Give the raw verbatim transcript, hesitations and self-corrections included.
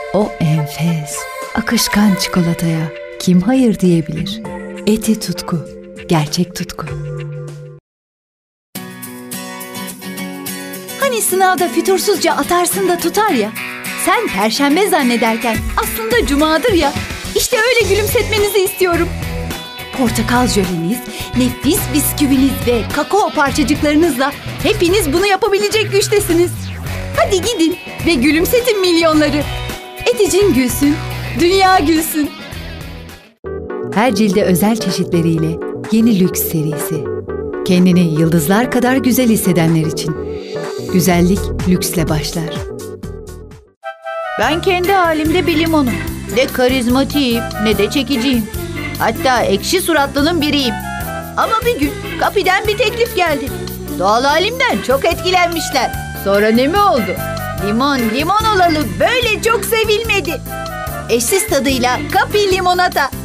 O enfes, akışkan çikolataya kim hayır diyebilir? Eti Tutku, gerçek tutku. Hani sınavda fütursuzca atarsın da tutar ya, sen perşembe zannederken aslında cumadır ya, işte öyle gülümsetmenizi istiyorum. Portakal jöleniz, nefis bisküviniz ve kakao parçacıklarınızla hepiniz bunu yapabilecek güçtesiniz. Hadi gidin ve gülümsetin milyonları. Eticin gülsün, dünya gülsün. Her cilde özel çeşitleriyle yeni lüks serisi. Kendini yıldızlar kadar güzel hissedenler için. Güzellik lüksle başlar. Ben kendi halimde bir limonum. Ne karizmatiyim ne de çekiciyim. Hatta ekşi suratlının biriyim. Ama bir gün kapıdan bir teklif geldi. Doğal halimden çok etkilenmişler. Sonra ne mi oldu? Limon limon olalı böyle çok sevilmedi. Eşsiz tadıyla Kapi limonata.